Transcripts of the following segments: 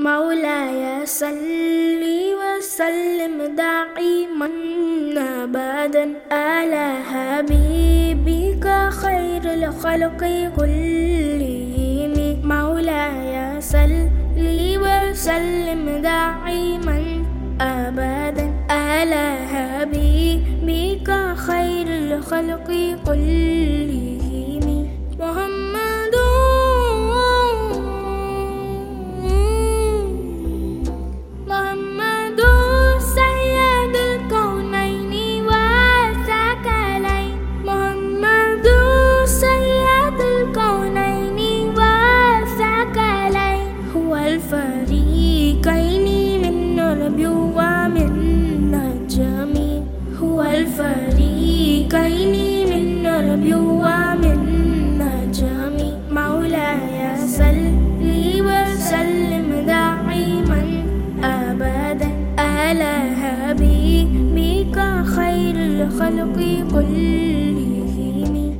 مولاي صل وسلم دائما أبدا على حبيبك خير الخلق كلهم. مولاي صل وسلم دائما أبدا على حبيبك خير الخلق كلهم. محمد سيد الكونين والثقلين. محمد سيد الكونين والثقلين. هو الفريقين من ربي ومن نجمي. هو الفريقين من ربي ومن نجمي. مولاي صل وسلم دائما أبدا على حبيبك خير الخلق كلهم.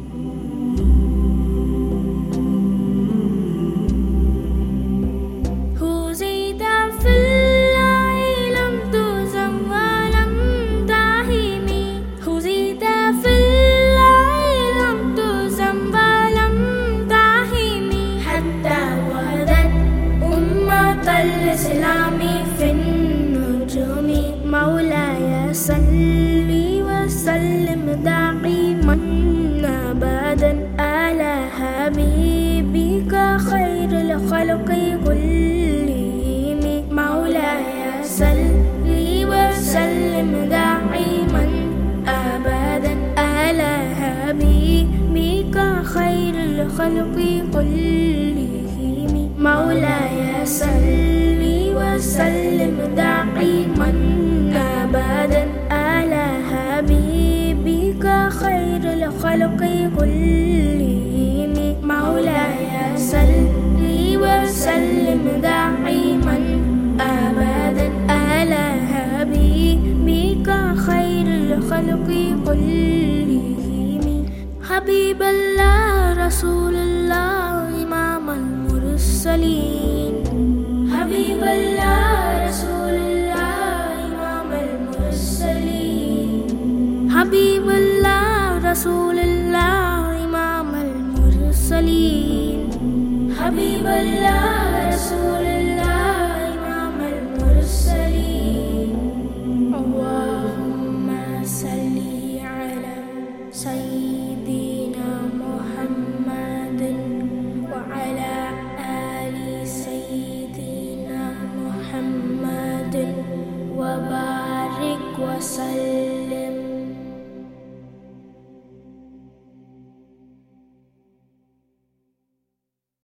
هزيت في الله لم تزم ولم تهن. هزيت في الله لم تزم ولم تهن. حتى وهدت أمة الإسلام في النجوم. مولاي صل وسلم دائما أبدا على حبيبك خير الخلق كلهم. مولاي صل وسلم دائما أبدا على حبيبك خير الخلق كلهم. مولاي صل وسلم دائما أبدا على حبيبك خير الخلق كلهم. مولاي صل وسلم دائما أبدا على حبيبك خير الخلق كلهم. حبيب الله رسول الله إمام المرسلين. حبيب الله رسول الله إمام المرسلين. حبيب الله رسول الله إمام المرسلين. حبيب الله رسول الله إمام المرسلين. اللهم صل على سيدنا محمد وعلى آل سيدنا محمد وبارك وسلم.